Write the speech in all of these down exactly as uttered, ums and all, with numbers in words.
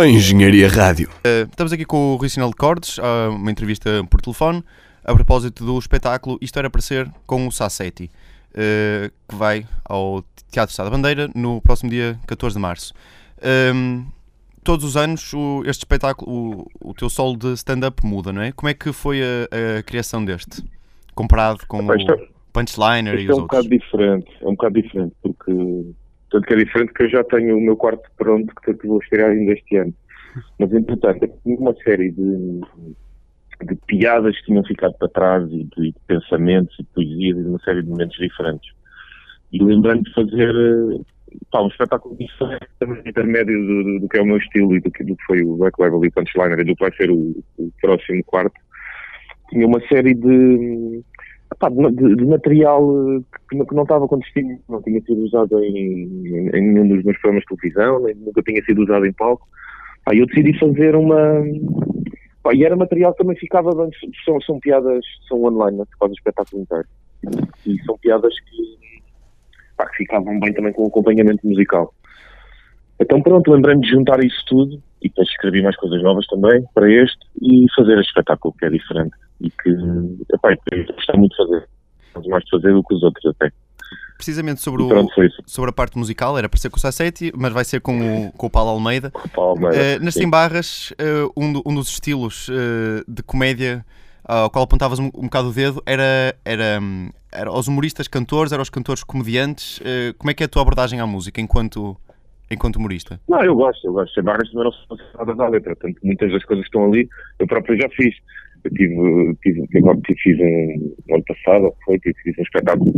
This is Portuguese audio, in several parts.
Engenharia Rádio. Uh, estamos aqui com o Rui Sinal de Cordes, uh, uma entrevista por telefone, a propósito do espetáculo Isto Era Para Ser com o Sassetti, uh, que vai ao Teatro Estado da Bandeira no próximo dia catorze de março. Um, todos os anos o, este espetáculo, o, o teu solo de stand-up muda, não é? Como é que foi a, a criação deste, comparado com Epá, isto, o Punchliner e os é um outros? bocado diferente, é um bocado diferente, porque tanto que é diferente que eu já tenho o meu quarto pronto, que que vou estrear ainda este ano. Mas, entretanto, eu tinha uma série de, de piadas que tinham ficado para trás e de, de pensamentos e de poesias e de uma série de momentos diferentes. E lembrando de fazer pá, um espetáculo diferente, também intermédio do, do, do que é o meu estilo e do que, do que foi o Black Label e Punchliner e do que vai ser o, o próximo quarto, tinha uma série de, pá, de, de material que não, que não estava com destino, não tinha sido usado em, em, em nenhum dos meus programas de televisão, nem, nunca tinha sido usado em palco. Pá, eu decidi fazer uma... Pá, e era material que também ficava bem, são, são piadas, são online, né? Quase o espetáculo inteiro. E são piadas que, pá, que ficavam bem também com o acompanhamento musical. Então pronto, lembrei-me de juntar isso tudo e depois escrevi mais coisas novas também para este e fazer este espetáculo que é diferente e que, epá, eu gostei muito de fazer, mais de fazer do que os outros até. Precisamente sobre, pronto, o, sobre a parte musical, era para ser com o Sassetti, mas vai ser com o, com o Paulo Almeida. Com o Paulo Almeida, uh, nas Timbarras, uh, um, do, um dos estilos uh, de comédia ao qual apontavas um, um bocado o dedo era, era, era os humoristas cantores, eram os cantores comediantes. Uh, como é que é a tua abordagem à música enquanto, enquanto humorista? Não, eu gosto, eu gosto. Timbarras também não são nada da letra, portanto muitas das coisas que estão ali eu próprio já fiz. Eu tive, tive, tive, tive fiz um, um ano passado, foi, tive, fiz um espetáculo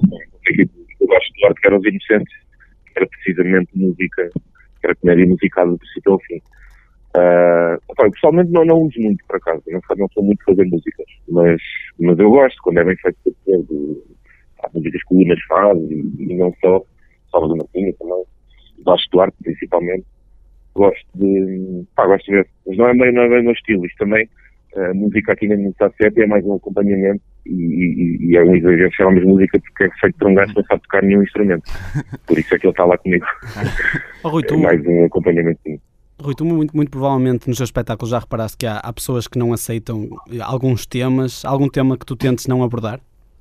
eu gosto do arte que era Os Inocentes, que era precisamente música, que era comédia musicada do princípio ao fim. Uh, opa, eu pessoalmente não, não uso muito, por acaso, não, não sou muito fazer músicas, mas, mas eu gosto, quando é bem feito, de, há músicas que o Unas faz, e, e não só, Salvador Martinha também, gosto do arte principalmente, gosto de, pá, gosto de ver, mas não é bem, não é bem o meu estilo, isto também. A música aqui na Sassetti é mais um acompanhamento e, e, e é um exagero chamamos música porque é feito por um gajo que não sabe tocar nenhum instrumento. Por isso é que ele está lá comigo. Oh, Rui, tu, é mais um acompanhamento. Rui, tu muito, muito provavelmente nos teus espetáculos já reparaste que há, há pessoas que não aceitam alguns temas, algum tema que tu tentes não abordar?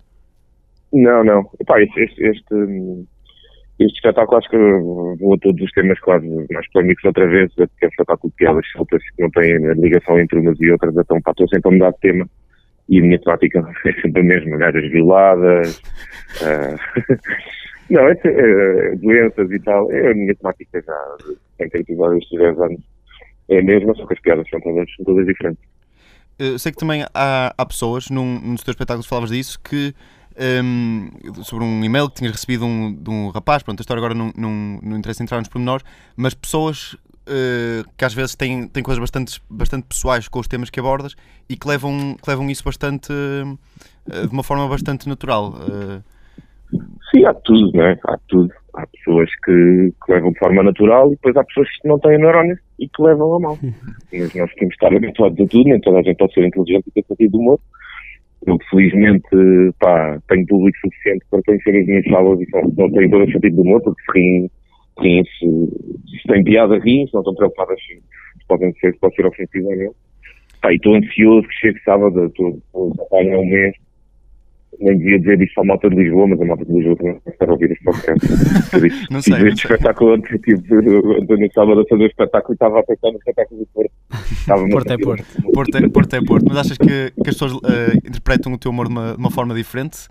Não, não. Epá, este, este, este, este espetáculo acho que vou a todos os temas quase mais polémicos outra vez, porque é um espetáculo de piadas soltas que não têm a ligação entre umas e outras, então pá, estou sempre a mudar de tema e a minha temática é sempre a mesma, gajas violadas, uh... não, é, é, doenças e tal, é a minha temática já tem que ter estes dez anos, é a mesma, só que as piadas são todas, são todas diferentes. Eu sei que também há, há pessoas, num, num dos teus espetáculos falavas disso, que Um, sobre um e-mail que tinhas recebido um, de um rapaz, pronto, a história agora não, não, não interessa entrar nos pormenores, mas pessoas uh, que às vezes têm, têm coisas bastante, bastante pessoais com os temas que abordas e que levam, que levam isso bastante uh, de uma forma bastante natural. Uh... Sim, há tudo, não é? Há tudo. Há pessoas que, que levam de forma natural e depois há pessoas que não têm neurónios e que levam a mal. Mas nós temos que estar habituados a tudo, nem toda a gente pode ser inteligente e ter sentido de humor. Eu, felizmente, pá, tenho público suficiente para conhecer as minhas salas e não, não tenho todo o sentido do humor, porque se riem, riem se, se têm piada, riem, se não estão preocupadas se, se podem ser, se pode ser ofensivo ou não. Pá, e estou ansioso que chegue sábado, estou a há um mês, nem devia dizer isso à malta de Lisboa, mas a malta de Lisboa também vai estar a ouvir este podcast. Por isso, não sei, fiz este espetáculo antes, tive no sábado a fazer o espetáculo e estava a pensar no espetáculo do Porto. Porto é Porto. Porto é, Porto é Porto. Mas achas que, que as pessoas uh, interpretam o teu humor de uma, de uma forma diferente?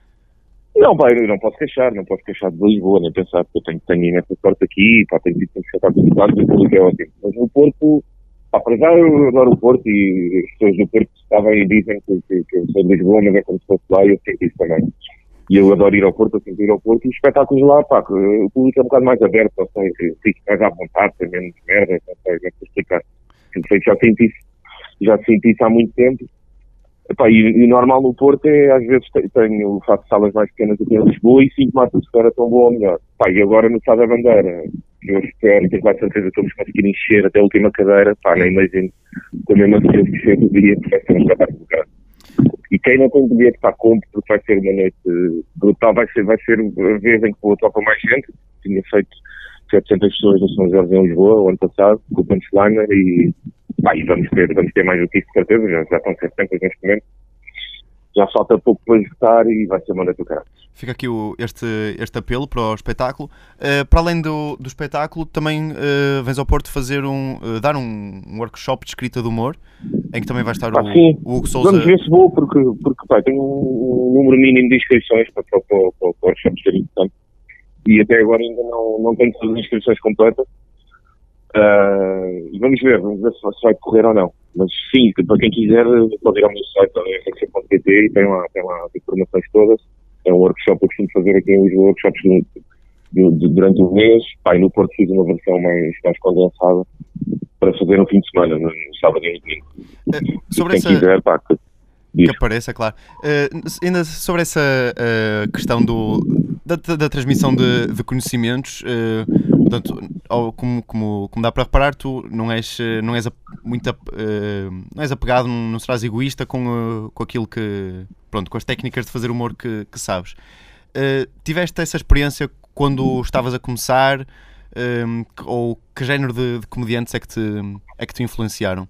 Não, pá, eu não posso queixar, não posso queixar de Lisboa, nem pensar que eu tenho, tenho imensa sorte aqui, pá, tenho tido espetáculos de lado e o público é ótimo. Mas no Porto, pá, para já eu adoro o Porto e as pessoas do Porto estavam e dizem que, que, que eu sou de Lisboa, mas é como se fosse lá e eu sinto isso também. E eu adoro ir ao Porto, eu sinto ir ao Porto e os espetáculos lá, pá, o público é um bocado mais aberto, não sei, fico mais à vontade, tem menos merda, não sei, não sei explicar. Já senti isso, já senti isso há muito tempo. Epá, e, e normal no Porto é, às vezes tenho, faço salas mais pequenas do que em Lisboa e sinto-me a atmosfera tão boa ou melhor. Pá, e agora no Estado da Bandeira, eu espero, tenho quase certeza que vamos conseguir encher até a última cadeira, pá, nem imagino com a mesma certeza que chego o dia, que vai ser um espetáculo do carro. E quem não tem bilhete para compra, porque vai ser uma noite brutal, vai ser, vai ser a vez em que vou atuar com mais gente, tinha feito setecentas pessoas no São Jorge em Lisboa, o ano passado, com o Punchliner, e, pá, e vamos, ter, vamos ter mais do que isso, de certeza, já, já estão setecentas neste momento. Já falta pouco para executar e vai ser uma do caralho. Fica aqui o, este, este apelo para o espetáculo. Uh, para além do, do espetáculo, também uh, vens ao Porto fazer um, uh, dar um, um workshop de escrita de humor, em que também vai estar ah, o, sim. o Hugo Sousa. Vamos ver se vou, porque, porque pá, tenho um, um número mínimo de inscrições para, para, para, para o workshop ser importante. E até agora ainda não, não tenho todas as inscrições completas. Uh, vamos ver, vamos ver se vai correr ou não. Mas sim, para quem quiser, pode ir ao meu site, r c ponto p t, e tem lá, tem lá as informações todas. É um workshop que eu costumo fazer aqui em Lisboa, workshops de, de, de, durante um mês. Pá, e no Porto fiz uma versão mais, mais condensada para fazer no fim de semana, no, no sábado e no domingo. Uh, sobre quem essa... quiser, pá, que, que apareça, claro. Uh, ainda sobre essa uh, questão do, da, da, da transmissão de, de conhecimentos, uh, portanto, ao, como, como, como dá para reparar, tu não és, não és, a, muito, uh, não és apegado, não, não serás egoísta com, uh, com aquilo que, pronto, com as técnicas de fazer humor que, que sabes. Uh, tiveste essa experiência quando estavas a começar, uh, ou que género de, de comediantes é que te, é que te influenciaram?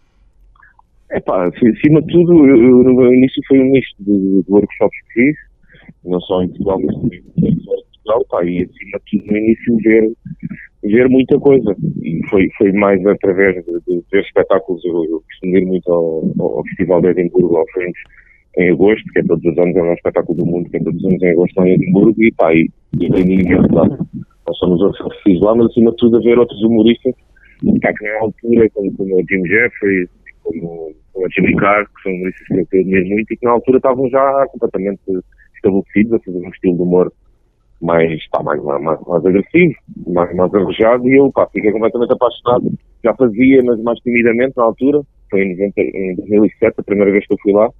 É pá, acima de tudo, eu, eu, no início foi um misto de, de workshops que fiz, não só em Portugal, mas também em Portugal, pá, e acima de tudo no início ver, ver muita coisa. E foi, foi mais através de, de ver espetáculos. Eu, eu costumo ir muito ao, ao Festival de Edimburgo, ao Fringe, em agosto, que é todos os anos, é o maior espetáculo do mundo, que é todos os anos em agosto lá em Edimburgo, e pá, e, e tem ninguém lá. Nós somos outros que fiz lá, mas acima de tudo a ver outros humoristas, cá que na altura, como, como o Jim Jeffries, como, como a Jimmy Carr, que são humoristas que eu admiro muito, e que na altura estavam já completamente estabelecidos a fazer um estilo de humor mais, pá, mais, mais, mais agressivo, mais, mais arrojado, e eu, pá, fiquei completamente apaixonado. Já fazia, mas mais timidamente na altura, foi em, noventa, em dois mil e sete, a primeira vez que eu fui lá,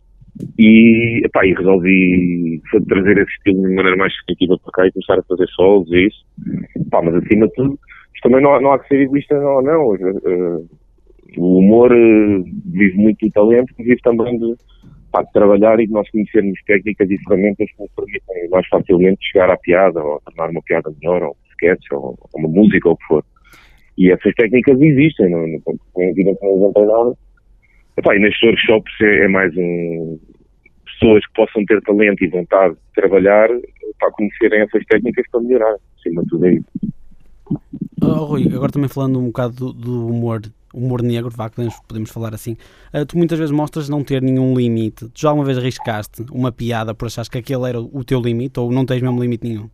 e, epá, e resolvi trazer esse estilo de maneira mais definitiva para cá e começar a fazer solos e isso. Pá, mas acima de tudo, também não, não há que ser egoísta, não, não. Uh, o humor uh, vive muito do talento, vive também de, pá, de trabalhar e de nós conhecermos técnicas e ferramentas que nos permitem mais facilmente chegar à piada, ou tornar uma piada melhor, ou um sketch, ou, ou uma música, ou o que for. E essas técnicas existem, não, não, não, não, não tem nada. Epá, e nestes workshops é, é mais um... pessoas que possam ter talento e vontade de trabalhar para conhecerem essas técnicas para melhorar. Acima de tudo é isso. Oh, Rui, agora também falando um bocado do, do humor, humor negro, vá, podemos, podemos falar assim. Uh, tu muitas vezes mostras não ter nenhum limite. Tu já alguma vez arriscaste uma piada por achares que aquele era o teu limite ou não tens mesmo limite nenhum?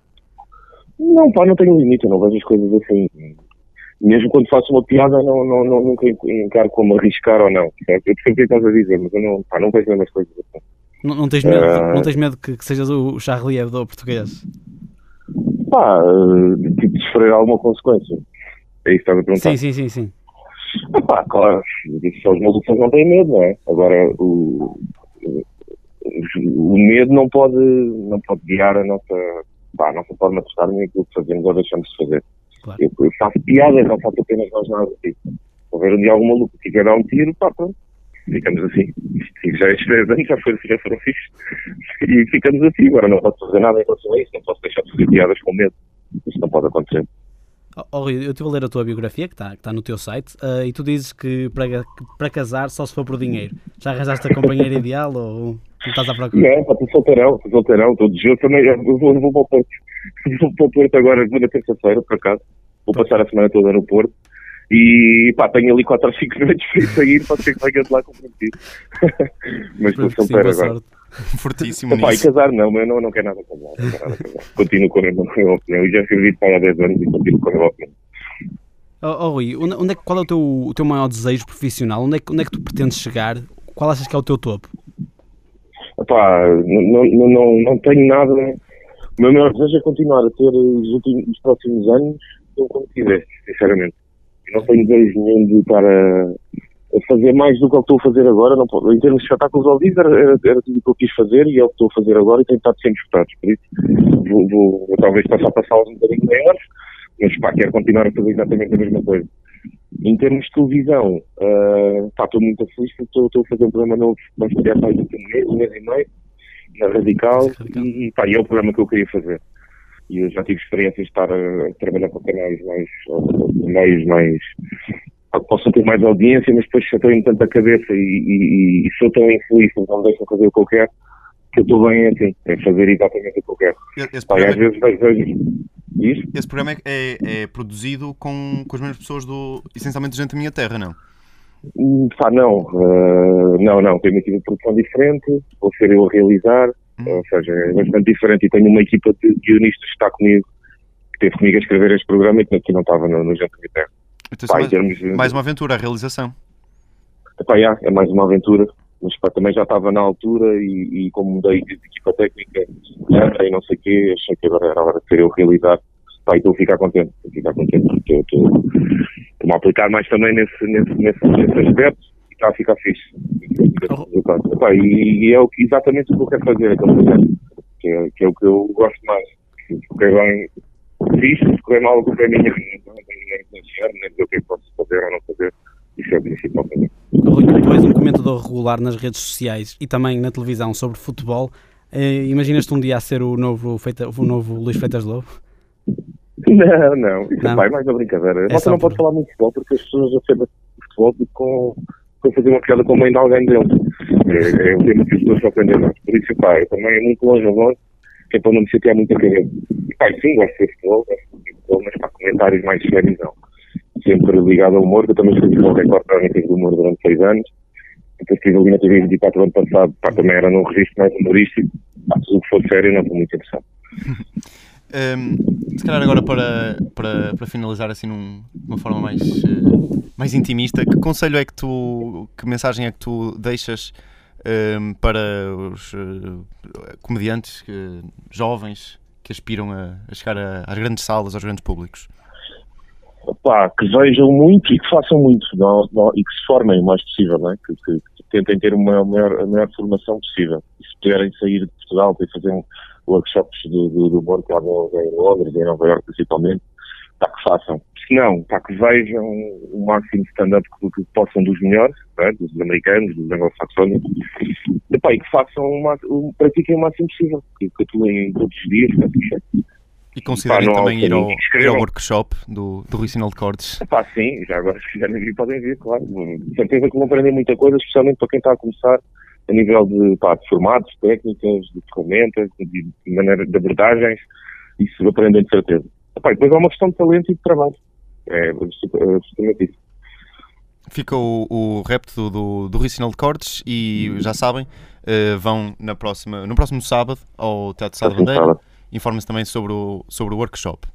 Não, pá, não tenho limite, eu não vejo as coisas assim. Mesmo quando faço uma piada, não, não, não, nunca encaro como arriscar ou não. Certo? Eu percebo o que estás a dizer, mas eu não, pá, não vejo mesmo as coisas assim. Não, não tens medo, uh... não tens medo que, que sejas o Charlie Hebdo português? Pá, tipo, de sofrer alguma consequência. É isso que estás a perguntar? Sim, sim, sim, sim. Ah, pá, claro, se os malucos não têm medo, não é? Agora, o, o medo não pode, não pode guiar a nossa, pá, a nossa forma de estar nem aquilo que fazemos ou deixamos de fazer. Claro. Eu, eu faço piadas, não faço apenas nós nada. Tipo, se houver um dia algum maluco que quer dar um tiro, pá, pronto. Ficamos assim. Já estes dez anos já, foi, já foram fixos. E ficamos assim. Agora não posso fazer nada em relação a isso. Não posso deixar de fazer piadas com medo. Isso não pode acontecer. Oh, Rui, eu estive a ler a tua biografia, que está, que está no teu site, uh, e tu dizes que para, que para casar só se for por dinheiro. Já arranjaste a companheira ideal ou não estás à procura? Não, pá, estou solteirão, estou solteirão. Todo dia eu também. Eu vou, vou para o Porto. Vou para o Porto agora, vou na terça-feira, por acaso. Vou passar a semana toda no Porto. E pá, tenho ali quatro ou cinco noites para ir sair, pode ser que venha de lá comprometido. Mas estou solteiro agora. Fortíssimo Pá, nisso. E casar não, eu não, não quero nada casar. Não quero nada casar. Continuo com a minha opinião. Eu já escrevi para há dez anos e continuo com a minha opinião. Oh, oh Rui, onde é, qual é o teu, o teu maior desejo profissional? Onde é, onde é que tu pretendes chegar? Qual achas que é o teu topo? Pá, não, não, não, não tenho nada. O meu maior desejo é continuar a ter os, últimos, os próximos anos como tivesse, sinceramente. Eu não tenho desejo nenhum de estar a, a fazer mais do que eu estou a fazer agora. Não, em termos de espetáculos ao vivo, era, era, era tudo o que eu quis fazer e é o que estou a fazer agora e tenho estado sempre escutados. Por isso, vou, vou, vou talvez passar para salas um bocadinho maiores, mas pá, quero continuar a fazer exatamente a mesma coisa. Em termos de televisão, uh, pá, estou muito feliz porque estou, estou a fazer um programa novo, vai estrear mais um mês, um mês e meio, na Radical, Radical. E, pá, e é o programa que eu queria fazer. e eu já tive experiências de estar a, a trabalhar para canais mais, meios mais, que possam ter mais audiência, mas depois chateiam-me tanto a cabeça e, e, e sou tão infeliz, então me deixam fazer o que eu quero, que eu estou bem assim, é fazer exatamente o que eu quero. Esse Pá, programa, às vezes vejo, vejo isso. esse programa é, é, é produzido com, com as mesmas pessoas, do, essencialmente gente da minha terra, não? Hum, Pá, não, uh, não, não, tenho uma equipa de produção diferente, vou ser eu a realizar, hum. ou seja, é bastante diferente, e tenho uma equipa de guionistas que está comigo, que esteve comigo a escrever este programa e que aqui não estava no, no Gente da Minha Terra. Então, Pá, mais, termos, mais uma aventura, a realização. Pá, yeah, é mais uma aventura, mas pá, também já estava na altura e, e como mudei de equipa técnica e não sei o quê, achei que agora era a hora de ser eu realizar. Pá, e estou a ficar contente, estou a ficar contente porque estou-me a aplicar mais também nesse, nesse, nesse, nesse aspecto e está a ficar fixe. Oh. Pá, e, e é o, exatamente o que eu quero fazer, que é, que é o que eu gosto mais. Se correr bem, fixe, se correr mal, o que é minha, não nem influenciar, nem dizer o que é que posso fazer ou não fazer. Isso é o principal para mim. Rui, tu és um comentador regular nas redes sociais e também na televisão sobre futebol. Eh, Imaginas-te um dia a ser o novo, feita, o novo Luís Freitas Lobo? Não, não. Isso não. vai mais na brincadeira. É Você não por... pode falar muito de futebol porque as pessoas já sabem de futebol com, com fazer uma piada com a mãe de alguém deles. É, é um tema que as pessoas se aprendem mais. Por isso, pá, eu também é muito longe ou longe, que é para não me chatear muito a cabeça. E pá, sim, gosto de ser futebol, gosto de futebol, mas para comentários mais sérios não. Sempre ligado ao humor, que eu também escrevi com o Record Crónicas do Humor durante seis anos. Depois estive ali na T V vinte e quatro ano passado, pá, também era num registro mais humorístico. Pá, tudo o que for sério não estou muito interessado. Um, se calhar agora para, para, para finalizar assim num, de uma forma mais, uh, mais intimista, que conselho é que tu, que mensagem é que tu deixas um, para os uh, comediantes que, jovens que aspiram a, a chegar a, às grandes salas, aos grandes públicos? Pá, que vejam muito e que façam muito não, não, e que se formem o mais possível, não é? que, que, que tentem ter uma maior, a maior formação possível. E se puderem sair de Portugal para fazer um, workshops do, do, do humor que lá em Londres, em Nova Iorque principalmente, pá, que façam. Se não, pá, que vejam o máximo de stand-up que, que possam dos melhores, não é? Dos americanos, dos anglo-saxónicos, e, pá, e que façam, uma, um, pratiquem o máximo possível, que, que atuem todos os dias, que E considerem pá, também ir ao, ir ao workshop do, do Rui Sinal de Cortes. Pá, sim, já agora se quiserem vir podem vir, claro. De certeza que vão aprender muita coisa, especialmente para quem está a começar, a nível de, pá, de formatos, técnicas, de ferramentas, de, de maneira de abordagens, isso aprendem de certeza. Pá, depois é uma questão de talento e de trabalho. É absolutamente isso. Fica o, o repto do, do, do Rui Sinal de Cortes e já sabem, uh, vão na próxima, no próximo sábado ao Teatro Sá da Bandeira. Informem-se também sobre o, sobre o workshop.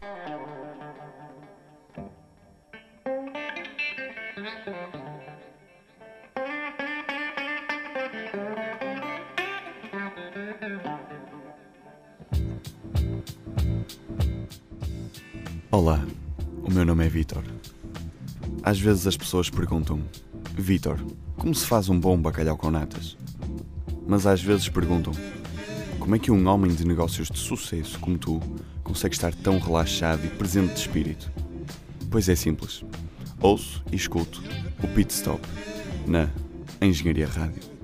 Olá, o meu nome é Vítor. Às vezes as pessoas perguntam: Vítor, como se faz um bom bacalhau com natas? Mas às vezes perguntam: como é que um homem de negócios de sucesso como tu consegue estar tão relaxado e presente de espírito? Pois é simples. Ouço e escuto o Pit Stop na Engenharia Rádio.